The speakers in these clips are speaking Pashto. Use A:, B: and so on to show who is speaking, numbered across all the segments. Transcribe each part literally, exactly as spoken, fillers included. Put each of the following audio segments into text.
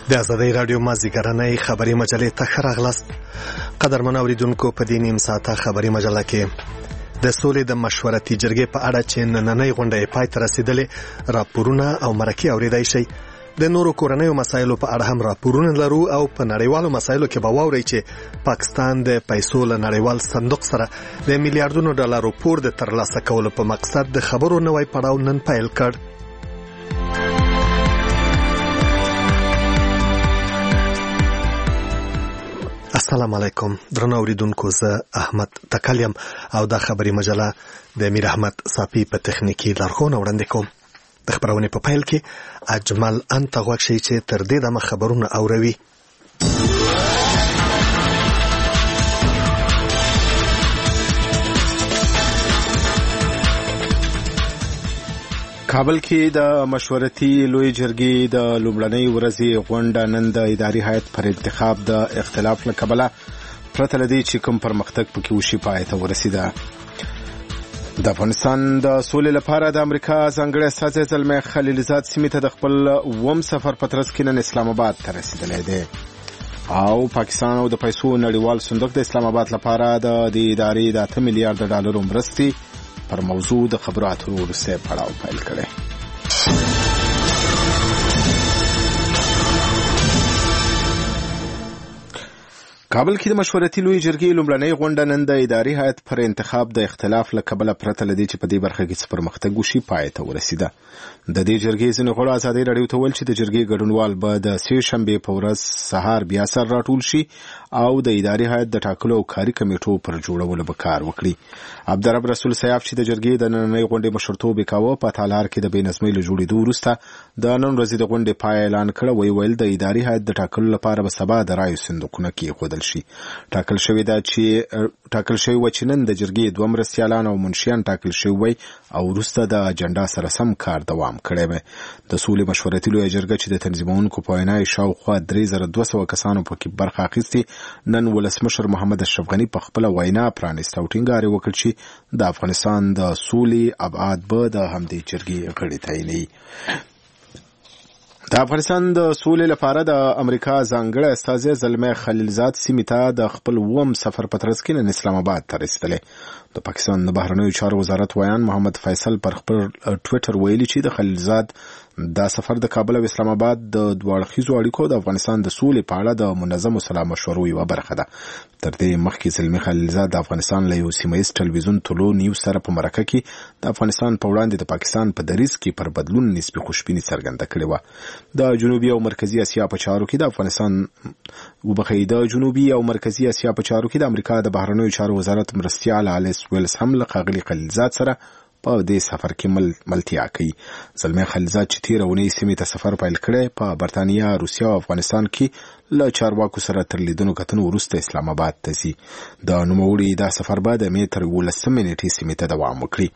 A: د آزادۍ رادیو مازدیګرنۍ خبري مجلې ته ښه راغلاست. قدرمن اوریدونکو، په دې نیم ساعته خبري مجله کې د سولې د مشورتي جرګې په اړه چې نننۍ غونډه یې پای ته رسېدلې راپورونه او مرکې اورېدای شئ. د نورو کورنیو مسایلو په اړه هم راپورونه لرو او په نړیوالو مسایلو کې به واورئ چې پاکستان د پیسو له نړیوال صندوق سره د میلیارډونو ډالرو پور د ترلاسه کولو په مقصد د خبرو نوی پړاو نن پیل کړ. السلام علیکم درنو اوریدونکو، زه احمد تکل یم او دا خبري مجله د میر احمد صافي په تخنیکی لارښوونه وړاندې کوم. د خبرونې په پیل کې اجمل انت غوږ شي چې تر دې دمه خبرونه اوروي.
B: کابل کې د مشورتي لوی جرګې د لومړنۍ ورځې غونډه نن د اداري هیئت پر انتخاب د اختلاف له کبله پرته له دې چې کوم پرمختګ پکې وشي پای ته ورسېده. د افغانستان د سولې لپاره د امریکا ځانګړی استازی زلمی خلیلزاد سیمې ته د خپل اووم سفر په ترڅ کې نن اسلام آباد ته رسېدلی دی او پاکستان او د پیسو نړیوال صندوق د اسلام آباد لپاره د دې ادارې د اته میلیارډ ډالرو مرستې پر موضوع د خبرو اترو وروستی پړاو پیل کړی. کابل کې د مشورتي لوی جرګې لومړنۍ غونډه نن د اداري هیئت پر انتخاب د اختلاف له کبله پرته له دې چې په دې برخه کې څه پرمختګ وشي پای ته ورسېده. د دې جرګې ځینې غړو ازادۍ راډیو ته ویل چې د جرګې ګډونوال به د سې شنبې په ورځ سهار بیا سر راټول شي او د اداري هیئت د ټاکلو او کاري کمیټو پر جوړولو به کار وکړي. عبدالرب رسول سیاف چې د جرګې د نننۍ غونډې مشرتوب یې کاوه، په تالار کې د بې نظمۍ له جوړېدو وروسته د نن ورځې د غونډې پای اعلان کړ. ویې ویل د اداري هیئت د ټاکلو لپاره به سبا د رایو صندوقونه کېښودل شي. ټاکل شوی دا چې ټاکل شوی و چې نن د جرګې دوه مرستیالان او منشیان ټاکل شوی وي او وروسته د اجنډا سره سم کار دوام کړی وي. د سولې مشورتي لویه جرګه چې د تنظیمونکو په وینا یې شاوخوا درې زره دوه سوه کسانو پکې برخه اخیستې، نن ولسمشر محمد اشرف غني په خپله وینا پرانیسته او ټینګار یې وکړ چې د افغانستان د سولې ابعاد به د همدې جرګې غړي تعینوي. د افغانستان د سولې لپاره د امریکا ځانګړی استازی زلمی خلیلزاد سیمې ته د خپل اووم سفر په ترڅ کې نن اسلام آباد ته رسېدلی. د پاکستان د بهرنیو چارو وزارت ویان محمد فیصل پر خپل ټویټر ویلي چې د خلیلزاد دا سفر د کابل او اسلام آباد د دوه اړخیزو اړیکو د افغانستان د سولې په اړه د منظمو سلا مشورو یوه برخه ده. تر دې مخکې زلمی خلیلزاد د افغانستان له یو سیمهیز ټلویزیون طلوع نیوز سره په مرکه کې د افغانستان په وړاندې د پاکستان په دریځ کې پر بدلون نسبي خوشبیني څرګنده کړې وه. د جنوبي او مرکزي اسیا په چارو کې د افغانستان وبخښئ د جنوبي او مرکزي اسیا په چارو کې د امریکا د بهرنیو چارو وزارت مرستیال الیس ویلز هم له ښاغلي خلیلزاد سره په دې سفر کې مل ملتیا کوي. زلمی خلیلزاد چې تېره اونۍ سیمې ته سفر پیل کړی، په برطانیه، روسیه او افغانستان کې له چارواکو سره تر لیدنو کتنو وروسته اسلام آباد ته ځي. د نوموړي دا سفر به د مې تر یولسمې نېټې سیمې ته دوام وکړي.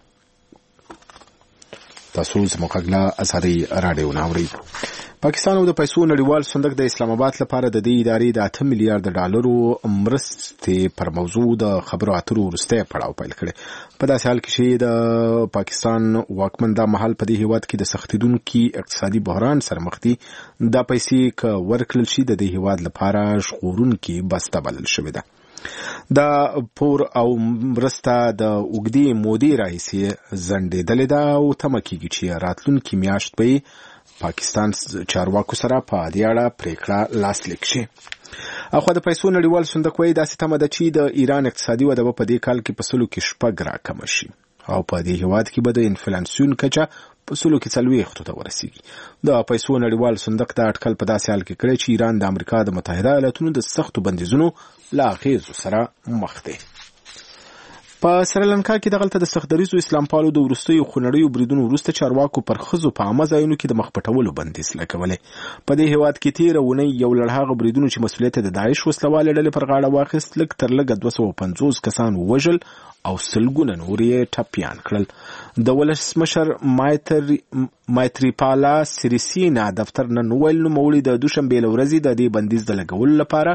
B: تاسو زموږ غږ له آزادۍ راډیو نه اورئ. پاکستان او د پیسو نړیوال صندوق د اسلام آباد لپاره د دې ادارې د اته میلیارډ ډالرو مرستې پر موضوع د خبرو اترو وروستی پړاو پیل کړی. په داسې حال کې چې د پاکستان واکمن دا مهال په دې هیواد کې د سختېدونکي اقتصادي بحران سره مخ دي، دا پیسې که ورکړل شي د دې هیواد لپاره ژغورونکي بسته بلل شوې ده. دا پور او مرسته د اوږدې مودې راهیسې ځنډېدلې ده او تمه کېږي چې راتلونکې میاشت به پاکستان چارواکو سره په دې اړه پریکړه لاسلیک شي. اخوا د پیسو نړیوال صندوق وایي داسې تمه ده چې د ایران اقتصادي وده به په دې کال کې په سلو کې شپږ راکمه شي او په دې هیواد کې به د انفلاسیون کچه په سلو کې څلوېښتو ته ورسیږي. د پیسو نړیوال صندوق دا اټکل په داسې حال کې کړی چې ایران د امریکا د متحده ایالاتونو د سختو بندیزونو له اغېزو سره مخ دی. په سریلانکا کې دغلته د سختدریځو اسلام پالو د وروستیو خونړیو بریدونو وروسته چارواکو پر ښځو په عامه ځایونو کې د مخ پټولو بندیز لګولی. په دې هیواد کې تېره اونۍ یو لړ هغه بریدونو چې مسؤلیت د داعش وسلوالې ډلې پر غاړه واخیست، لږ تر لږه دوه سوه پنځوس کسان ووژل او سلګونه نور یې ټپیان کړل. د ولسمشر مایتریپالا سریسینا دفتر نن وویل نوموړي د دوشنبې له ورځې د دې بندیز د لګولو لپاره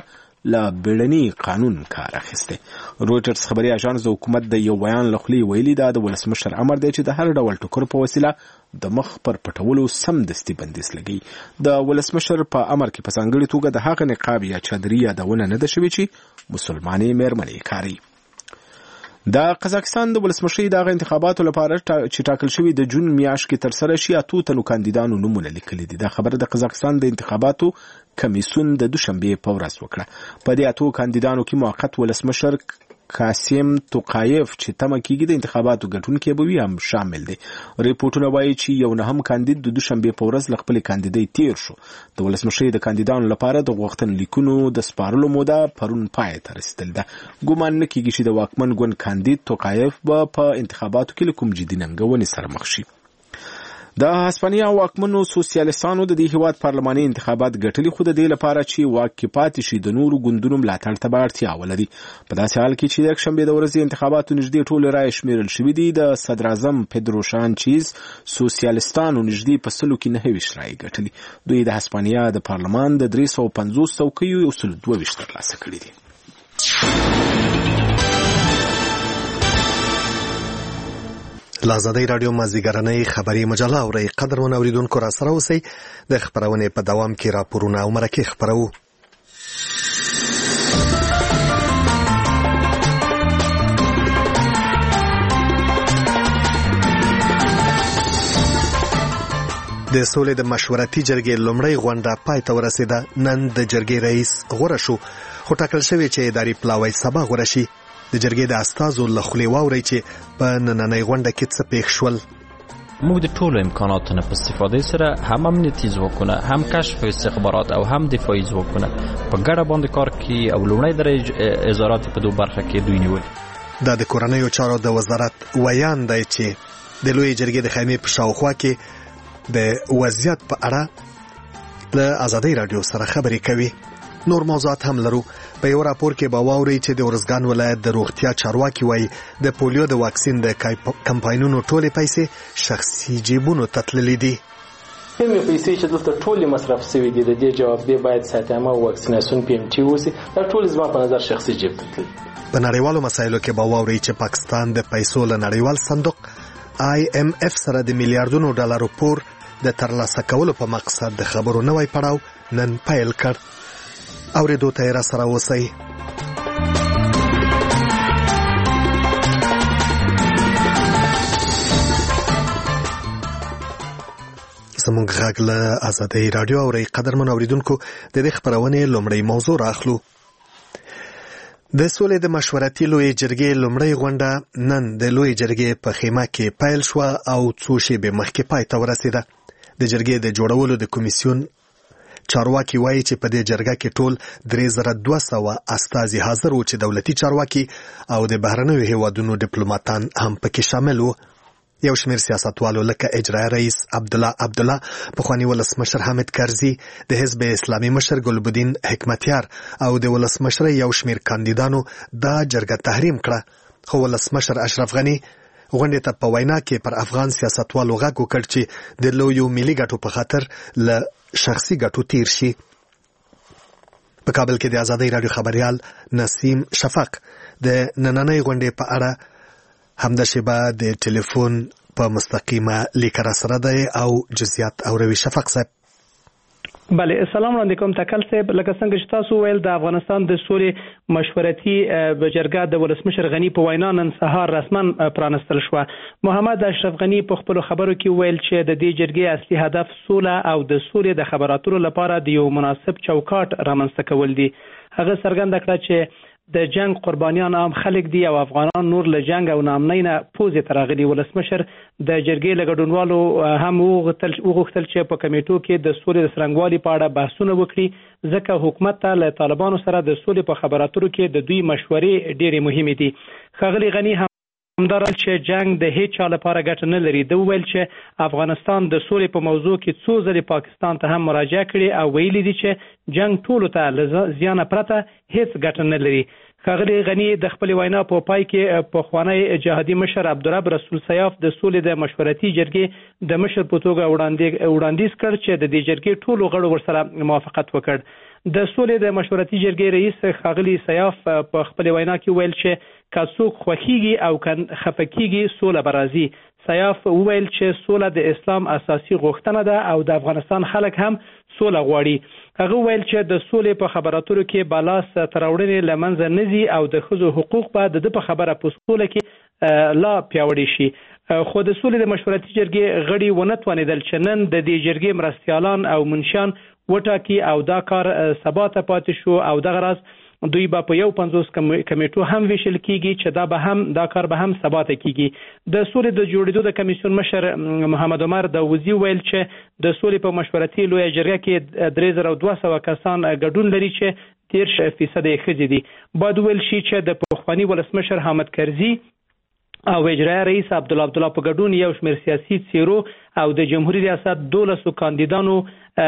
B: له بیړني قانون کار اخیستی. رویټرز خبري اژانس د حکومت د یو بیان له خولې ویلي دا د ولسمشر امر دی چې د هر ډول ټکر په وسیله د مخ پر پټولو سمدستي بندیز لګي. د ولسمشر په امر کې په ځانګړې توګه د هغه نقاب یا چادري یادونه نه ده شوې چې مسلمانې مېرمنې کاري. د قزاقستان د ولسمشرۍ دغه انتخاباتو لپاره چې ټاکل شوي د جون میاشت کې ترسره شي اتو تنو کاندیدانو نومونه لیکلي دي. دا خبره د قزاقستان د انتخاباتو کمیسیون د دوشنبه په ورځ وکړه. په دې اتو کاندیدانو کې موقت ولسمشر قاسم توقایف چې تمه کېږي د انتخاباتو ګټونکی به وي هم شامل دي. ریپورتونه وایي چې یو نهم کاندید د دوشنبه په ورځ له خپلې کاندیدۍ تیر شو. د ولسمشرۍ د کاندیدانو لپاره د غوښتنلیکونو د سپارلو موده پرون پای ته رسیدل ده. ګومان نه کېږي چې د واکمن ګوند کاندید توقایف به په انتخاباتو کې له کوم جدي ننګونې سره مخ شي. د هسپانیا واکمنو سوسیالیستانو د دې هیواد پارلماني انتخابات ګټلي، خو د دې لپاره چې واک کې پاتې شي د نورو ګوندونو ملاتړ ته به اړتیا ولري. په داسې حال کې چې د یکشنبې د ورځې انتخاباتو نږدې ټولې رایې شمیرل شوي دي، د صدراعظم پیدرو سانچیز سوسیالیستانو نږدې په سلو کې نهه ویشت رایې ګټلي. دوی د هسپانیا د پارلمان د درې سوه پنځوس څوکیو یو سل دوه ویشت ترلاسه کړي دي.
A: لازادی رادیو مازدیګرنۍ خبري مجله اورئ. قدرمن اوریدونکو را سره اوسئ. د خبرونې په دوام کې راپورونه او مرکې خبرو. د سولې د مشورتي جرګې لومړۍ غونډه پای ته ورسېده. نن د جرګې رئیس غوره شو، خو ټاکل شوی چې اداري پلاوی سبا غوره شي. د جرګې د استازو له خولې واورئ چې په نننۍ غونډه کې څه پېښ شول.
C: موږ د ټولو امکاناتو نه په استفاده سره هم امنیتي ځواکونه، هم کشف استخبارات او هم دفاعي ځواکونه په ګډه باندې کار کوي او لومړی درجه اظهارات په دوه برخه کې دوی نیول.
A: دا د کورنیو چارو د وزارت ویان دی چې د لوی جرګې د خیمې په شاوخوا کې د وضعیت په اړه له ازادۍ رادیو سره خبرې کوي. نور موضوعات هم لرو. په یو راپور کې به واورئ چې د ورزګان ولایت د روغتیا چارواکي وایي د پولیو د واکسین د کمپاینونو ټولې پیسې شخصي جیبونو ته تللې دي.
D: کومې پیسې چې دلته ټولې مصرف شوي دي د دې جواب دی باید ساتمه او واکسیناسیون پی ام ټي وسی دا ټول زما په نظر شخصي جیب ته تللي.
A: په نړیوالو مسایلو کې به واورئ چې پاکستان د پیسو له نړیوال صندوق آی ایم اف سره د میلیارډونو ډالرو پور د ترلاسه کولو په مقصد د خبرو نوی پړاو نن پیل کړ. اوریدو ته را سره اوسئ. زموږ غږ له ازادۍ رادیو اورئ. قدرمن اوریدونکو، د دې خبرونې لومړی موضوع راخلو. د سولې د مشورتي لوی جرګې لومړی غونډه نن د لوی جرګې په خیمه کې پیل شوه او څو شېبې مخکې پای ته ورسېده. د جرګې د جوړولو د کمیسیون چارواکي وایي چې په دې جرګه کې ټول درې زره دوه سوه استازي حاضر وو چې دولتي چارواکي او د بهرنیو هیوادونو ډیپلوماتان هم پکې شامل وو. یو شمېر سیاستوالو لکه اجرایي رئیس عبدالله عبدالله، پخواني ولسمشر حامد کرزي، د حزب اسلامي مشر ګلبدین حکمتیار او د ولسمشر یو شمېر کاندیدانو دا جرګه تحریم کړه. خو ولسمشر اشرف غني غونډې ته په وینا کې پر افغان سیاستوالو غږ وکړ چې د لویو ملي ګټو په خاطر له شخصي ګټو تیر شي. په کابل کې د ازادۍ رادیو خبريال نسیم شفق د نننۍ غونډې په اړه همدا شیبه د ټلیفون په مستقیمه لیک را سره دی او جزئیات اوروي. شفق صاحب.
E: بله، السلام علیکم تکل صاحب. لکه څنګه چې تاسو ویل د افغانستان د سولې مشورتي جرګه د ولسمشر غني په وینا نن سهار رسما پرانستل شوه. محمد اشرف غني په خپل خبرو کې ویل چې د دې جرګې اصلي هدف سوله او د سولې د خبرو اترو لپاره د یو مناسب چوکاټ رامنځته کول دي. هغه څرګنده کړه چې د جنگ قربانیان هم خلک دي او افغانان نور له جنگ او ناامنۍ نه پوزې ته راغلي. ولسمشر د جرګې له ګډونوالو هم وغوښتل چې په کمیټو کې د سولې د څرنګوالي په اړه بحثونه وکړي، ځکه حکومت ته له طالبانو سره د سولې په خبرو اترو کې د دوی مشورې ډېرې مهمې دي. ښاغلي غني هم همدارل چې جنگ د هیڅ چا لپاره ګټه نه لري. د ویل چې افغانستان د سولې په موضوع کې څو ځلې پاکستان ته هم مراجعه کړې او ویلي دي چې جنگ ټولو ته له زیانه پرته هیڅ ګټه نه لري. ښاغلي غني د خپل وینا په پای کې په خوانی جهادي مشر عبدالرب رسول سیاف د سولې د مشورتي جرګې د مشر په توګه وړاندیز کړ چې د دې جرګې ټولو غړو ورسره موافقت وکړ. د سولې د مشورتي جرګې رئیس ښاغلي سیاف په خپل وینا کې ویل چې که څوک خوښیږي او خفه کیږي سوله به راځي. سیاف وویل چې سوله د اسلام اساسي غوښتنه ده او د افغانستان خلک هم سوله غواړي. هغه ویل چې د سولې په خبراتو کې بالاس تراوړنې له منځه نه ځي او د ښځو حقوق به د په خبره په سوله کې لا پیاوړي شي. خو د سولې د مشورتي جرګې غړي ونه توانېدل چې نن د دې جرګې مرستیالان او منشیان وټاکي او دا کار سبا ته پاتې شو او دغه راز دوی به په یو پنځوس کمیټو هم ویشل کیږي چې دا به هم دا کار به هم سبا ته کیږي. د سولې د جوړېدو د کمیسیون مشر محمد عمر داوودی ویل چې د سولې په مشورتي لویه جرګه کې درې زره دوه سوه کسان ګډون لري چې دېرش فیصد یې ښځې دي. باید وویل شي چې د پخواني ولسمشر حامد کرزي او اجرایه رئیس عبدالله عبدالله په ګډون یو شمېر سیاسي څیرو او د جمهوریت ریاست دولسو کاندیدانو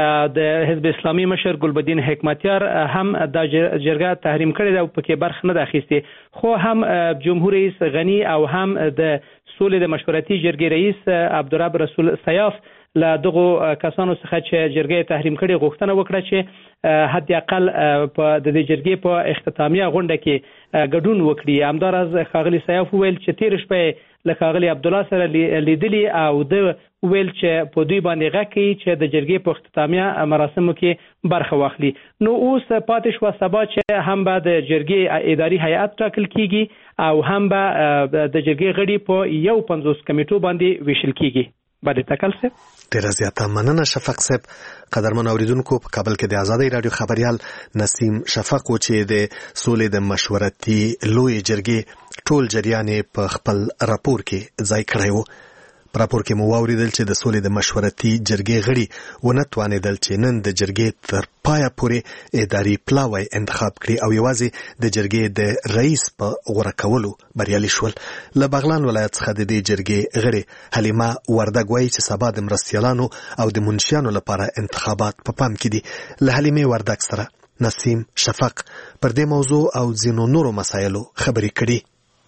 E: د حزب اسلامي مشر ګلبدین حکمتیار هم د جرګه تحریم کړی دی او پکې برخه نه ده اخیستې. خو هم جمهور رئیس غني او هم د سولې د مشورتي جرګې رئیس عبدالرب رسول سیاف له دغه کسانو څخه چې جرګه تحریم کړي غوښتنه وکړه چې حد اقل په د دې جرګې په اختتامیه غونډه کې ګډون وکړي. همداراز ښاغلي سیاف وویل چې تیر شپه له ښاغلي عبدالله سره لیدلي او د ویل چې په دوی باندې غږ کوي چې د جرګې په اختتامیه مراسمو کې برخه واخلي. نو اوس پاتې شوه سبا چې هم به د جرګې اداري هیئت ټاکل کیږي او هم به د جرګې غړي په یو پنځوس کمیټو باندې ویشل کیږي. باندې تکل صاحب
A: ډیره زیاته مننه شفق صاحب. قدرمن اوریدونکو په کابل کې د آزادۍ رادیو خبريال نسیم شفق و چې د سولې د مشورتي لوی جرګې ټول جریان په خپل راپور کې ځای کړی وو. په راپور کې مو واوریدل چې د سولې د مشورتي جرګې غړي ونه توانېدل چې نن د جرګې تر پایه پورې اداري پلاوی انتخاب کړي او یوازې د جرګې د رئیس په غوره کولو بریالي شول. له بغلان ولایت څخه د دې جرګې غړي حلیمه وردګ وایي چې سبا د مرستیالانو او د منشیانو لپاره انتخابات په پام کې دي. له حلیمې وردګ سره نسیم شفق پر دې موضوع او ځینو نورو مسایلو خبرې کړي.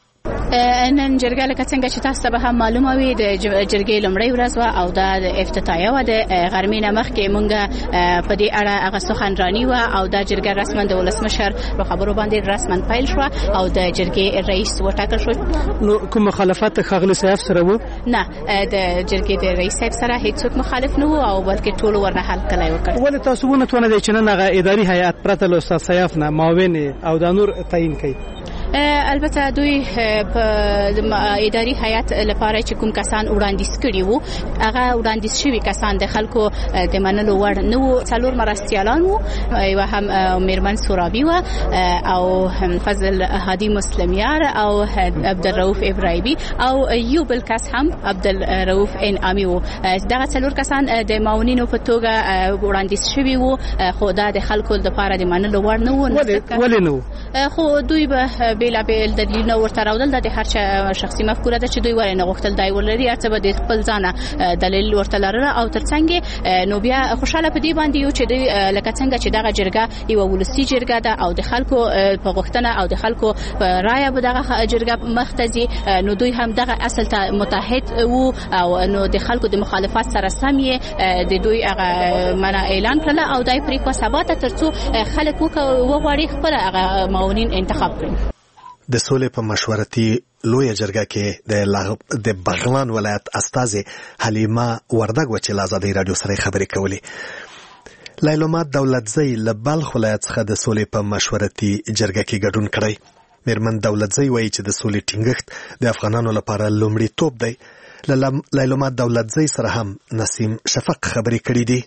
F: نن جرګه لکه څنګه چې تاسو ته هم معلومه وي د جرګې لومړۍ ورځ وه او دا د افتتاحیه وه. د غرمې نه مخکې مونږ په دې اړه هغه سخنراني وه او دا جرګه رسما د ولسمشر په خبرو باندې رسما پیل شوه او د جرګې رئیس وټاکل شو.
E: نو کوم مخالفت ښاغلي سیاف سره و؟
F: نه، د جرګې د رئیس صاحب سره هیڅوک مخالف نه و او بلکې ټولو ورنه حل کلی وکړ.
E: ولې تاسو ونه توانېدئ چې نن هغه اداري هیئت پرته له استاد سیاف نه معاون او دا نور تعیین کړي؟
F: البته دوی په اداري هیئت لپاره چې کوم کسان وړاندیز کړي وو هغه وړاندیز شوي کسان د خلکو د منلو وړ نه وو. څلور مرستیالان وو، یوه هم میرمن سورابي وه او فضل هادي مسلمیار او عبدالرؤف ابراهیمي او یو بل کس هم عبدالرؤف انعامي وو. دغه څلور کسان د معاونینو په توګه وړاندیز شوي وو خو دا د خلکو لپاره د منلو وړ نه وو.
E: ولې نه؟
F: خو دوی به بیلابیل دلیلونه ورته راوړل. د هر چا شخصي مفکوره ده چې دوی ولې نه غوښتل دا ولري، هر څه به د خپل ځانه دلیل ورته لرله او ترڅنګ نو بیا خوشاله په دې باندې یو چې دوی لکه څنګه چې دغه جرګه یوه ولسي جرګه ده او د خلکو په غوښتنه او د خلکو په رایه به دغه جرګه مخ ته ځي، نو دوی هم دغه اصل ته متحد وو او نو د خلکو د مخالفت سره سم یې د دوی هغه منع اعلان کړله او دای پرېکړه سبا ته تر څو خلک وغواړي خپله هغه معاونین انتخاب کړي.
A: د سولې په مشورتي لویه جرګه کې د بغلان ولایت استازي حلیمه وردګ و چې له آزادۍ راډیو سره خبرې کولې. لیلما دولتزی له بلخ ولایت څخه د سولې په مشورتي جرګه کې ګډون کړی. میرمن دولتزی وایي چې د سولې ټینګښت د افغانانو لپاره لومړیتوب دی. له لیلما دولتزی سره هم نسیم شفق خبرې کړې دي.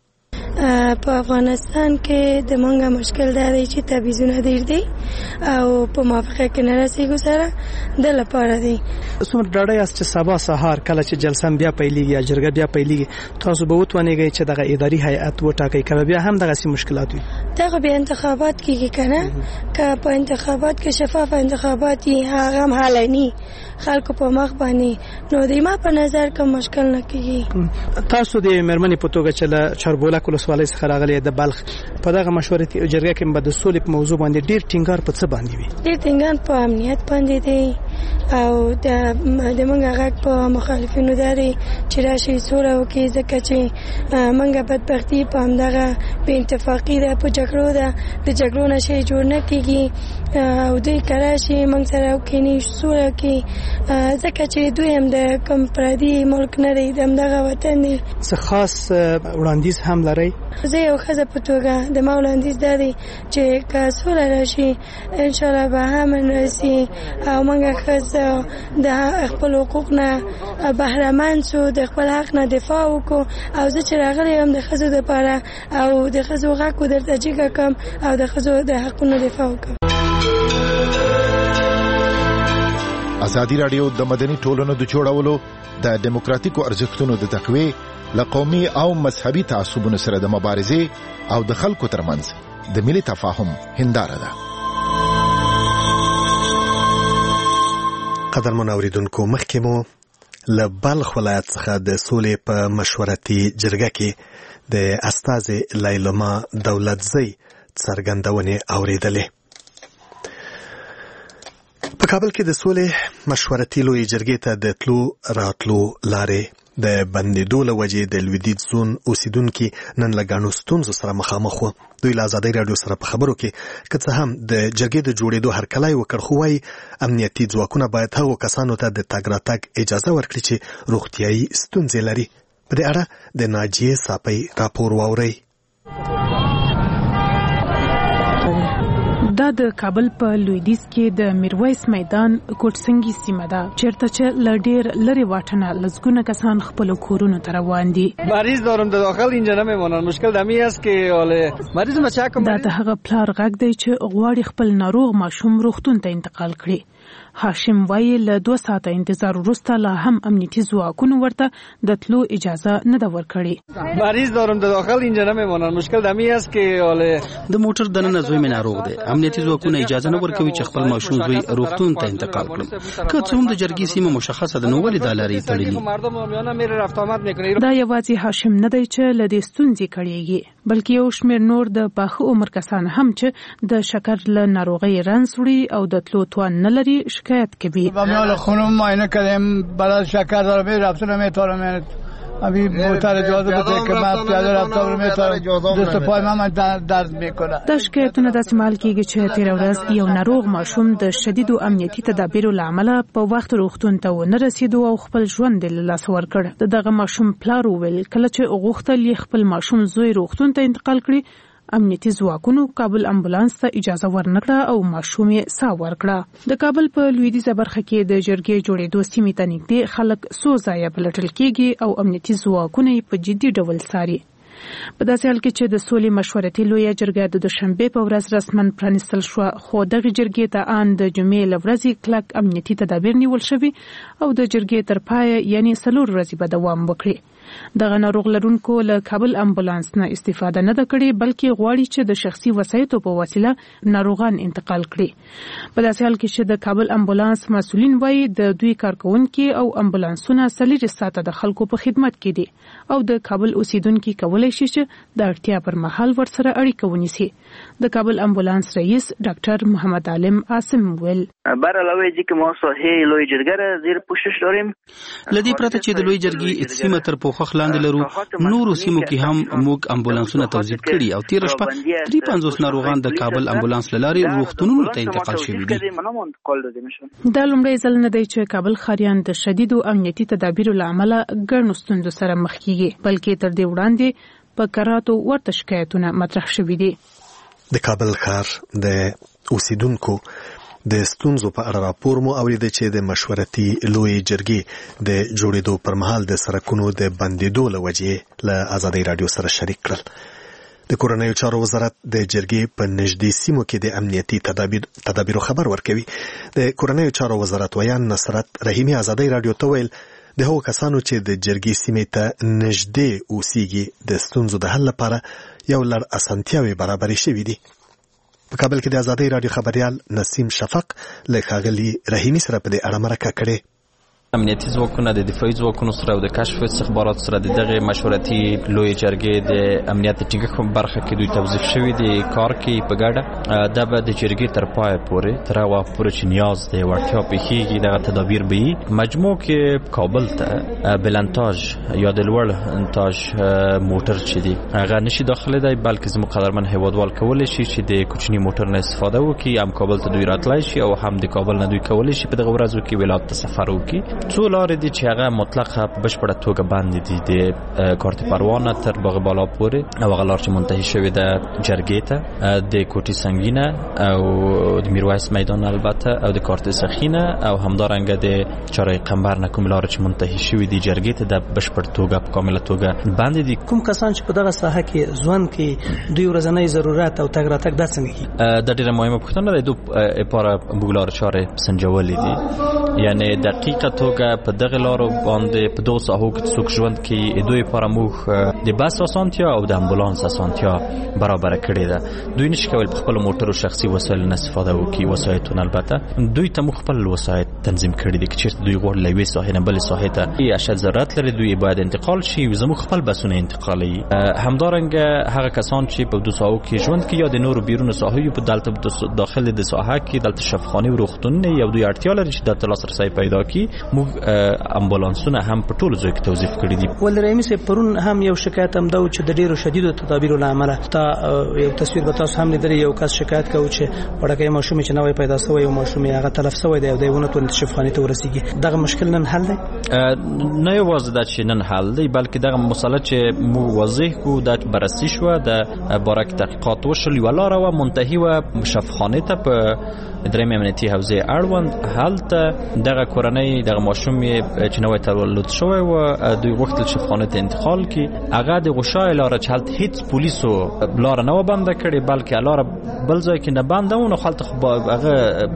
G: په افغانستان کې د مونږه مشکل دا دی چې تعویضونه ډېر دي او په موافقه کې نه رسېږو سره د لپاره دی.
E: څومره ډاډه یاست چې سبا سهار کله چې جلسه بیا پیلېږي یا جرګه بیا پیلېږي تاسو به وتوانېږئ چې دغه اداري هیئت وټاکئ که بیا هم دغسې مشکلات وي؟
G: دغه بیا انتخابات کېږي که نه، که په انتخابات کې شفاف انتخابات وي هغه هم حالاني خلکو په مخ باندې نو د ما په نظر کوم مشکل نه کېږي.
E: تاسو د مېرمنې په توګه چې له چاربولک ولسوالۍ ولسوالۍ څخه راغلي د بلخ په دغه مشورتي جرګه کې به د سولې په موضوع باندې ډیر ټینګار په څه باندې وي؟
G: ډیر ټینګار په امنیت باندې دی او د د موږ غږ په مخالفینو دی چې راشي سوله وکړي ځکه چې موږ بدبختي په همدغه بې اتفاقي ده په جګړو ده د جګړو نه شی جوړ نه کېږي او دوی کله شي موږ سره وکړي سوله وکړي ځکه چې دوی هم د کوم پردي ملک نه دی د همدغه وطن دی.
E: څه خاص وړاندیز هم لرئ؟
G: زه یو ښځه په توګه د ما وړاندیز دا دی چې که سوله راشي انشاءالله به امن راسي او موږ ښځه د خپل حقوق نه بهرمند شو د خپل حق نه دفاع وکړو او زه چې راغلی یم د ښځو دپاره او د ښځو غږ درته جګه کړم او د ښځو د حقونو دفاع وکړم.
H: ازادي راډیو د مدني ټولنو د جوړولو د دیموکراتیکو ارزښتونو د تقویې له قومي او مذهبي تعصبونو سره د مبارزې او د خلکو ترمنځ د ملي تفاهم هنداره ده.
A: قدرمن اوریدونکو مخکې مو له بلخ ولایت څخه د سولې په مشورتي جرګه کې د استازي لیلما دولتزی څرګندونې اوریدلې. په کابل کې د سولې مشورتي لوی جرګې ته د تلو راتلو لارې د بندیدو له وجې د لویدیځ زون اوسیدونکي نن له ګڼو ستونزو سره مخامخ وو. دوی له ازادۍ راډیو سره په خبرو کې که څه هم د جرګې د جوړېدو هرکلی وکړ خو وایي امنیتي ځواکونه باید هغو کسانو ته د تګ راتګ اجازه ورکړي چې روغتیایي ستونزې لري. په دې اړه د ناجیې ساپۍ راپور واورئ.
I: دا د کابل په لویدیځ کې د میرویس میدان کوټسنګي سیمه ده چیرته چې ل ډیر لري واټنه لزګونه کسان خپل کورونو ته روان دي.
J: مریض دارم در داخل اینجا نمیمونن. مشکل دمی است که حالا مریض ما چا کوم.
I: دا د هغه پلار غږ دی چې غواړي خپل ناروغ ماشوم روغتون ته انتقال کړي. هاشم وایي له دوه ساعته انتظار وروسته لا هم امنیتي ځواکونو ورته د تلو اجازه نه ده ورکړې.
J: مریض دارم در داخل اینجا نمیمونن. مشکل دمی است که حالا
K: د موټر دننه زوی مې ناروغ دی. امنیتي ځواکونه اجازه نه ورکوي چې خپل ماشوم زوی روغتون ته انتقال کړي. که څوم د جرګې سیمه مشخصه ده نو ولې دا لارې تړلې؟
I: دا یوازې هاشم نه دی چې له دې ستونزې کړيږي بلکې یو شمېر نور د پاخه عمر کسان هم چې د شکر له ناروغۍ رنځ وړي او د تلو توان نه لري شکایت کوي.
L: بامیال خونم معاینه کردیم برای شکر دارم رفتن نمیتونم ابھی موتر اجازه بده که من پیاده رفتم نمیتونم دست پای من درد میکنه.
I: د شکایتونو د استعمال کېږي چې تیر ورځ یو ناروغ ماشوم د شدید او امنیتي تدابیرو له امله په وخت روغتون ته ونه رسیدو او خپل ژوند له لاسه ورکړ. دغه ماشوم پلار وویل کله چې غوښتل یې خپل ماشوم زوی روغتون ته انتقال کړي امنیتي ځواکونو کابل امبولانس ته اجازه ورنکړه او ماشوم یې ساه ورکړه. د کابل په لویدیځه برخه کې د جرګې جوړېدو سیمې ته نږدې خلک څو ځایه پلټل کېږي او امنیتي ځواکونه یې په جدي ډول څاري. په داسې حال کې چې د سولې مشورتي لویه جرګه د دوشنبې په ورځ رسماً پرانیستل شوه خو دغه جرګې ته ان د جمعې له ورځې کلک امنیتي تدابیر نیول شوي او د جرګې تر پایه یعنی څلور ورځې به دوام وکړي. دغه ناروغ لرونکو له کابل امبولانس نه استفاده نه ده کړې بلکې غواړي چې د شخصي وسایطو په وسیله ناروغان انتقال کړي. په داسې حال کې چې د کابل امبولانس مسؤلین وایي د دوی کارکونکي او امبولانسونه څلور ساعته د خلکو په خدمت کې دي او د کابل اوسیدونکي کولای شي چې د اړتیا پر مهال ورسره اړیکه ونیسي. د کابل امبولانس رئیس ډاکټر محمد عالم عاصم ویل
M: برعلاوه دې کې ما صحه لوی جرګه زیر پوښښ لرم.
K: لدی پرته چې د لوی جرګې سیمه تر پوخخ لاندې لرو نورو سیمو کې هم موږ امبولانسونه توظیف کړي او تیر شپه درې پنځوس ناروغان د کابل امبولانس لاري روغتونونو ته انتقال شوي دي.
I: دا لومړی ځل نه دی چې کابل ښاریان د شدیدو امنیتي تدابیرو له امله ګڼو ستونزو سره مخ کیږي بلکې تر دې وړاندې په کراتو ورته شکایتونه مطرح شوي دي.
A: د کابل ښار د اوسیدونکو د ستونزو په اړه راپور مو اورېده چې د مشورتي لوی جرګې د جوړېدو پر مهال د سرکونو د بندېدو له وجې له ازادۍ راډیو سره شریک کړل. د کورنیو چارو وزارت د جرګې په نږدې سیمو کې د امنیتي تدابیر تدابیرو خبر ورکوي. د کورنیو چارو وزارت ویان نصرت رحیمي ازادۍ راډیو ته ویل د هغو کسانو چې د جرګې سیمې ته نږدې اوسېږي د ستونزو د حل لپاره یو لړ اسانتیاوې برابرې شوي دي. په کابل کې د ازادۍ راډیو خبریال نسیم شفق له ښاغلي رحیمي سره په دې اړه مرکه کړې.
C: امنیتي ځواکونه د دفاعي ځواکونو سره او د کشف استخبارات سره د دغه مشورتي لوی جرګې د امنیت ټینګښت برخه کې دوی توظیف شوی دی کار کې په ګډه د به د جرګې تر پای پورې تر هغه پورې چې نیاز دی ورتیا پیخیږي دغه تدابیر به مجموع کې کابل ته بلانتاژ یا د لوړ انتاج موټر چې دی هغه نشي داخله دی بلکې زموږ قدرمن هیوادوال کولی شي چې د کوچني موټر نه استفاده وکړي هم کابل ته دوی راتلای شي او هم د کابل نه دوی کولی شي په دغه ورځو کې ولایت ته سفر وکړي څو لارې دي چې هغه مطلقه په بشپړه توګه باندې دي د کارت پروانه تر باغ بالا پورې او هغه لار چې منتهي شوې ده جرګې ته د کوټي سنگینه او د میرویس میدان البته او د کارت سخینه او همدارنګه د چارای قنبر نه کوم لار چې منتهي شوې دي جرګې ته د بشپړ توګه په کامله توګه باندې دي
N: کوم کسان چې په دغه ساحه کې ځوان کې دوی ورځنی ضرورت او تګ راتګ د څنګه
C: د ډیره مهمه پوښتنه ده دوی لپاره بوګلار چارې سنجولې دي یعنی دقیقه توګه په دغه لارو باندې په دوه ساحو کې څوک ژوند کې دوی لپاره موږ د بس اسانتیا او د امبولانس اسانتیا برابر کړې ده دوی نشي کول په خپل موټر او شخصي وسایل نه استفاده وکړي وسایتونه البته دوی ته خپل وسایل تنظیم کړي دي چې دوی غوړ لوي ساحه نه بل ساحه ته یې اشد ضرورت لري دوی باید انتقال شي زموږ خپل بسونه انتقالي همدارنګه هغه کسان چې په دوه ساحو کې ژوند کوي یا د نورو بیرون ساحو په دلته داخل د ساحه کې دلته شفاخانه او روغتون یو دوی اړتیا لري چې د تلاسرسي پیدا کړي موږ امبولانسونه هم په ټولو ځای کې توظیف کړي دي
N: ول رئیس پرون هم یو شکایت هم دا چې د ډیرو شدیدو تدابیرو لامل تا یو تصویر به تاسو هم لیدل یو کس شکایت کوي چې وړکه ماشوم چې نوې پیدا شوی یو ماشوم هغه تلف شوی دی او دیونه ته شفاخانه ته ورسیږي دغه مشکل نن حل دی
C: نه یوازې دا چې نن حل دی بلکې دغه مسله چې مو واضح کو د بررسي شو د بارک تحقیقات وشول ولاره و منتهی و شفاخانه ته په درېمه امنیتي حوزه اړوند هلته دغه کورنۍ دغه ماشوم چې نوې تولد شوی و دوی غوښتل شفاخانه ته انتقال کړي هغه د غشای لاره چې هلته هیڅ پولیسو لاره نه بنده کړي بلکې لاره بل ځای کې نه بندونه خلک هغه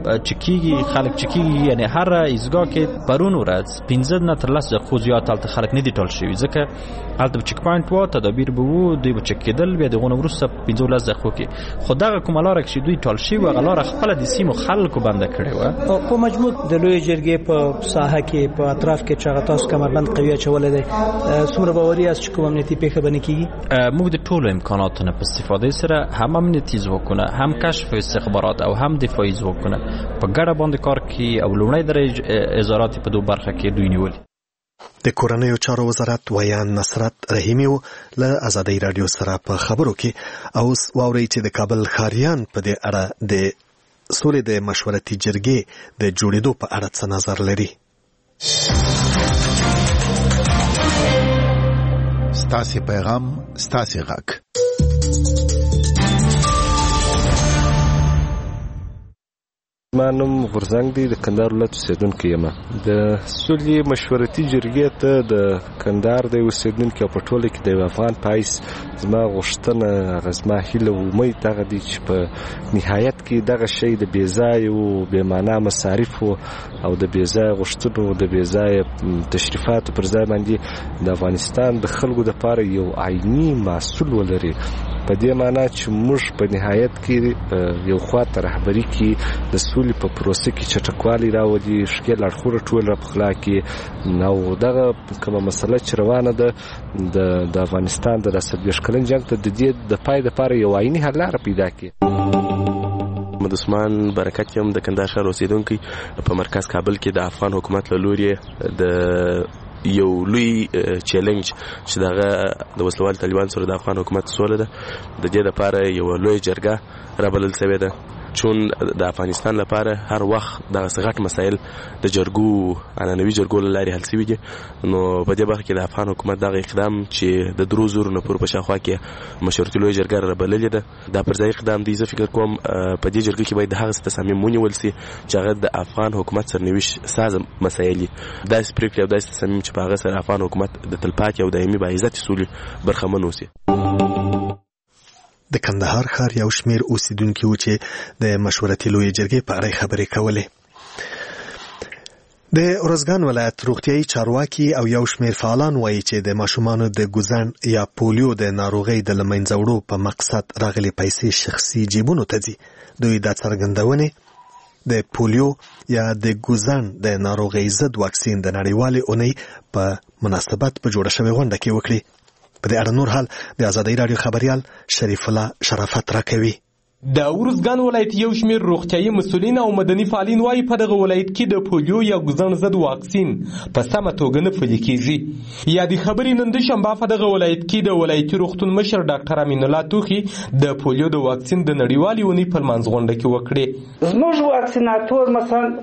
C: چکیږي خلک چکیږي یعنی هر ایزګه کې پرون ورځ پنځه نه تر لس خو زیات هلته خلک نه دي ټول شوي ځکه هلته چک پوینټ و تدابیر به وو دوی به چک کېدل بیا دغه ورسته پنځه لس دقیقو کې خو دغه کومه لاره چې دوی ټول شوي هغه لاره خپل د سیمو خلکو بنده کړي و
N: په مجموع د لوی جرګې په ساحه کې په اطراف کې چې تاسو کمربند قوی چولې ده څومره باوري است چې کوم امنیتي پیښه بنه کیږي
C: موږ د ټولو امکاناتو نه په استفاده سره هم امنیتي ځواکونه هم کشف استخبارات او هم دفاعي ځواکونه په ګډه باندې کار کوي او لومړی درجه ازارات په دوه برخه کې دوی نیول
A: د کورنیو چارو وزارت ویان نصرت رحیمی له ازادي رادیو سره په خبرو کې او واوري چې د کابل خاریان په دې اړه د سولې د مشورتي جرګې د جوړېدو په اړه څه نظر لري
H: ستاسي پیغام ستاسي غږ
O: ما نوم غورځنګ دی د کندهار ولایت اوسېدونکی یم د سولې مشورتي جرګې ته د کندهار د اوسېدونکي په ټوله کې د افغان پایس زما غوښتنه هغه زما هیله او امید دغه دی چې په نهایت کې دغه شی د بېځایه او بېمعنا مصارفو او د بېځایه غوښتنو د بېځایه تشریفاتو پر ځای باندې د افغانستان د خلکو دپاره یو عیني محصول ولري په دې معنا چې موږ په نهایت کې یو خواته رهبري کې د سولې په پروسه کې چټکوالی راوړي ښکېل اړخونه ټول راپخلا کړي نو دغه کومه مسله چې روانه ده د د افغانستان د څلوېښت کلن جنګ ته د دې د پای دپاره یو عیني حل لاره پیدا کړي
P: محمد عثمان برکت یم د کندهار ښار اوسېدونکی په مرکز کابل کې د افغان حکومت له لوري د یو لوی چیلنج چې دغه د وسلوال طالبان سره د افغان حکومت سوله ده د دې لپاره یو لوی جرګه رابلل شوې ده چون د افغانستان لپاره هر وخت دغه غټ مسایل د جرګو عنعنوي جرګو له لارې حل شوي دي نو په دې برخه کې د افغان حکومت دغه اقدام چې د درو زورو نه پورې په شاوخوا کې مشورتي لویه جرګه رابللې ده دا پر ځای اقدام دی زه فکر کوم په دې جرګه کې باید د هغه څه تصامیم ونیول سي چې هغه د افغان حکومت سرنوشت ساز مسایل دي داسې پرېکړې او داسې تصامیم چې په هغه سره افغان حکومت د تلپاتې او دایمي باعزتې سولې برخمن اوسي
A: د کندهار ښار یو شمیر اوسیدونکي و چې د مشورتي لویې جرګې په اړه خبرې کولې. د ارزګان ولایت روغتیايي چارواکي او یو شمیر فعالان وایي چې د ماشومانو د ګوزن یا پولیو د ناروغۍ د له منځه وړو په مقصد راغلي پیسې شخصي جیبونو ته ځي. دوی دا څرګندونې د پولیو یا د ګوزن د ناروغۍ ضد واکسین د نړیوالې اونۍ په مناسبت په جوړه شوې غونډه کې وکړي. په دې اړه نور حال د ازادۍ راډیو خبريال شریف الله شرافت راکوي.
Q: د ورزګان ولایت یو شمېر روغتیايي مسؤلین او مدني فعالین وایي په دغه ولایت کې د پولیو یا ګوزن ضد واکسین په سمه توګه نه پلي کیږي. یا د خبرې نن د شنبه په دغه ولایت کې د ولایتي روغتون مشر ډاکټر امین الله توخي د پولیو د واکسین د نړیوالې اونۍ په لمانځ غونډه کې وکړې.
R: زموږ واکسیناتور مثلا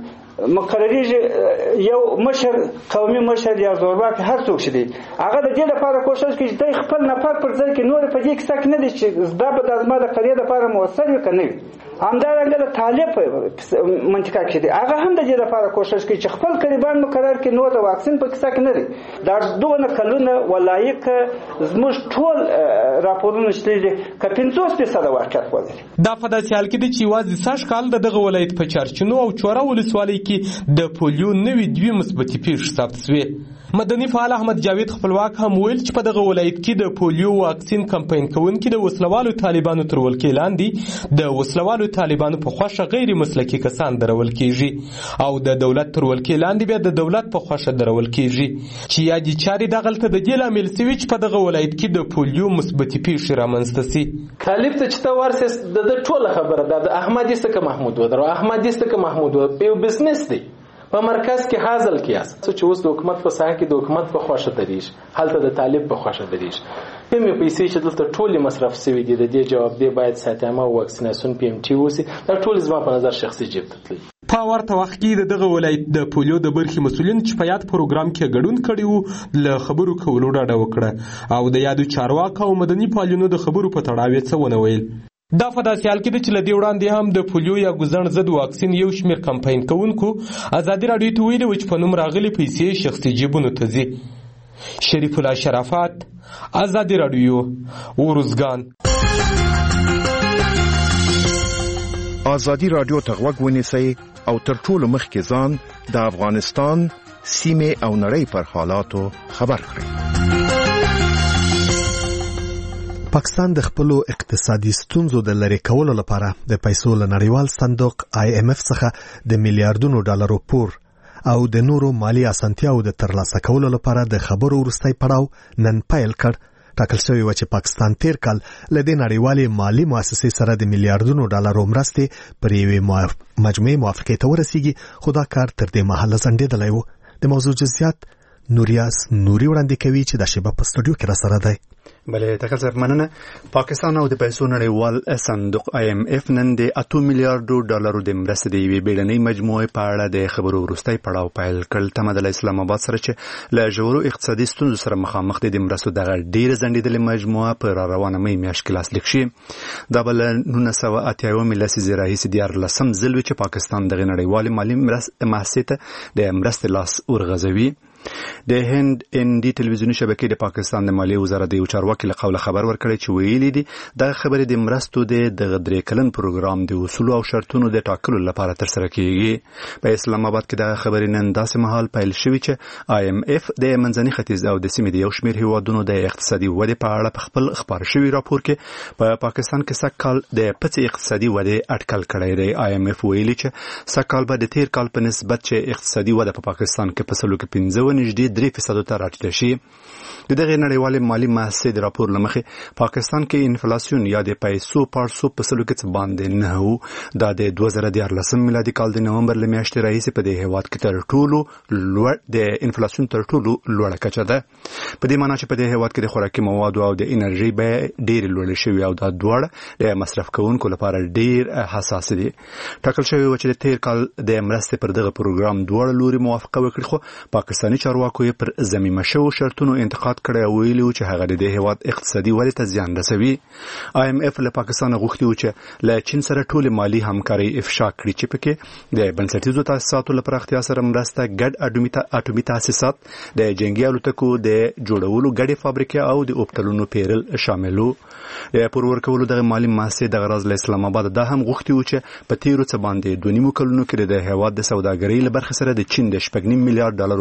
R: مقرریږي یو مشر قومي مشر یا زورواک هر څوک شي هغه د دې لپاره کوشش کوي چې د خپل نفر پر ځای کې نور په دې کې څه نه دي چې زده به د ازما د قضیې لپاره موثر وي کنه همدارنګه د طالب منطقه کې دي هغه هم د دې لپاره کوشش کوي چې خپل قریبان مقرر کړي نور د واکسین په کیسه کې نه دي دا دوه کلونه ولایق زموږ ټول راپورونه شته ک پنځوس فیصد واقعیت وځي.
Q: دا په داسې حال کې دي چې یوازې سږ کال د دغه ولایت په چارچینو او چوره ولسوالۍ کې د پولیو نوي دوی مثبتې پیښې ثبت شوې. مدني فعال احمد جاوید خپلواک هم ویل چې په دغه ولایت کې د پولیو واکسین کمپاین کوونکي د وسلوالو طالبانو تر ولکې لاندې د وسلوالو طالبانو په خوښه غیر مسلکي کسان درول کیږي او د دولت تر ولکې لاندې بیا د دولت په خوښه درول کیږي چې یادي چارې دغلته د دې لامل سوي چې په دغه ولایت کې د پولیو مثبتې پیښې رامنځته سي.
D: طالب ته چې ته ورسېس د ټوله خبره ده د احمد استکه محمود ودرو احمد استکه محمود یو بزنس دی په مرکز کې حاصل کیاس چې اوس د حکومت په ساحه کې د حکومت په خوښه دریږي هلته د طالب په خوښه دریږي کومې پیسې چې دلته ټولې مصرف شوي دي د دې جواب دی باید ساتمه او واکسیناسیون پی ام ټي وسی دا ټول زما په نظر شخصي جیب ته تللی.
Q: په ورته وخت کې دغه ولایت د پولیو د برخې مسؤلین چې په یاد پروګرام کې ګډون کړي وو له خبرو کولو ډډه وکړه او د یادو چارواکو او مدني فعالینو د خبرو په تړاو څه ونه ویل. دا په داسې حال کې ده چې له دې وړاندې هم د پولیو یا ګوزن ضد واکسین یو شمېر کمپاین کوونکو ازادي راډیو ته ویلي و چې په نوم راغلي پیسې شخصي جیبونو ته ځي. شریف الله شرافت ازادي راډیو ورزګان.
H: ازادي راډیو ته غوږ ونیسئ او تر ټولو مخکې ځان د افغانستان سیمې او نړۍ پر حالاتو خبر کړئ.
A: پاکستان د خپل اقتصادي ستونزو د لری کولو لپاره د پیسو له نړیوال صندوق آی ایم اف څخه د میلیارډونو ډالرو پور او د نورو مالی اسانتیاو د ترلاسه کولو لپاره د خبرو وروستی پړاو نن پیل کړ. ټاکل شوی و چې پاکستان تیر کال له دې نړیوالې مالی مؤسسې سره د میلیارډونو ډالرو مرستې پر یوې مجموعې موافقې ته ورسیږي خو دا کار تر دې مهاله ځنډېدلی و. د موضوع جزئیات نوریاس نوري وړاندې کوي چې د شیبه په سټوډیو کې را سره دی.
S: بله تکل صاحب مننه. پاکستان او د پیسو نړیوال صندوق آی ایم اف نن د اته میلیارډو ډالرو د مرستې د یوې بیړنۍ مجموعې په اړه د خبرو وروستی پړاو پیل کړ. تمه د اسلام آباد سره چې له ژورو اقتصادي ستونزو سره مخامخ دي د مرستو دغه ډیره ځنډېدلې مجموعه په را روانه مې میاشت کې لاسلیک شي. دا بل نولس سوه اته اویا لسیزې راهیسې دیارلسم ځل وي چې پاکستان دغه نړیوالې مالي محصې ته د مرستې لاس ورغځوي. د هند ان ډي ټلویزیوني شبکې د پاکستان د مالیې وزارت د یو چارواکي له قوله خبر ورکړی چې ویلي دي دغه خبرې د مرستو د دغه درې کلن پروګرام د اصولو او شرطونو د ټاکلو لپاره ترسره کیږي. په اسلام آباد کې دغه خبرې نن داسې مهال پیل شوي چې آی ایم اف د منځني ختیځ او د سیمې د یو شمېر هیوادونو د اقتصادي ودې په اړه په خپل خبر شوي راپور کې په پا پاکستان کې سږ کال د پڅې اقتصادي ودې اټکل کړی دی. آی ایم اف ویلي چې سږ کال به د تیر کال په نسبت چې اقتصادي وده په پاکستان کې په سلو کې پنځه نږدې درې فیصدو ته راټیټه شي. د دغه نړیوالې مالی محصې د راپور له مخې پاکستان کې انفلاسیون یا د پیسو پارسو په سلو کې څه باندې نه و. دا د دوه زره دیارلسم میلادي کال د نومبر له میاشتې راهیسې په دې هیواد کې تر ټولو لوړ د انفلاسیون تر ټولو لوړه کچه ده. په دې معنی چې په دې هیواد کې د خوراکي موادو او د انرژي بیې ډېرې لوړې شوي او دا دواړه د مصرف کوونکو لپاره ډېر حساس دي. ټاکل شوی و چې د تیر کال د مرستې پر دغه پروګرام دواړه لوري موافقه وکړي خو پاکستاني چارواکو یې پر ضمیمه شوو شرطونو انتقاد کړی او ویلي و چې هغه د دې هیواد اقتصادي ودې ته زیان رسوي. آی ایم اف له پاکستانه غوښتي و چې له چین سره ټولې مالي همکارۍ افشا کړي چې پکې د بنسټیزو تاسیساتو له پراختیا سره مرسته ګډ اټومي تاسیسات د جنګي الوتکو د جوړولو ګډې فابریکې او د اوبتلونو پیرل شامل وو. د پور ورکولو دغه مالي محصې دغه راز له اسلام آباد دا هم غوښتي و چې په تیرو څه باندې دوه نیمو کلونو کې د هیواد د سوداګرۍ له برخې سره د چین د شپږ نیم میلیارډ ډالرو پور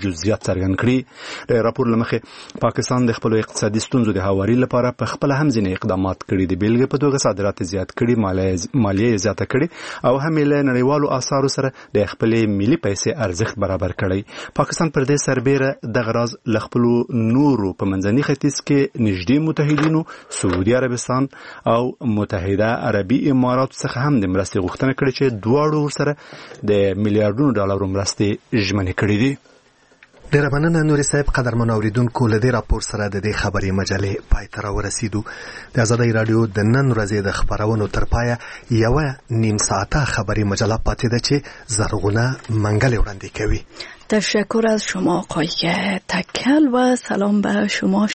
S: جزئیات څرګند کړي. د راپور لمخې پاکستان د خپل اقتصادي ستونزو د هواري لپاره په خپل هم ځینې اقدامات کړي دي. بیلګې په توګه صادرات زیات کړي، مالیه زیاته کړي او هم له نړیوالو اسعارو سره د خپل ملي پیسې ارزښت برابر کړي. پاکستان پر دې سربېره د غراز لخپلو نورو په منځني ختیځ کې نږدې متحدینو سعودي عربستان او متحده عربي امارات څخه هم د مرستې غوښتنه کړې چې دواړو ورسره د میلیارډونو ډالرو مرستې ژمنې کړې دي.
A: ډیره مننه نوري صاحب. قدرمن اوریدونکو له دې راپور سره د دې خبري مجلې پای ته راورسېدو. د آزادۍ رادیو د نن ورځې د خبرونو تر پایه یوه نیم ساعته خبري مجله پاتې ده چې زرغونه منګل وړاندې کوي.
T: تشکر از شما آقای تکل و سلام به شما.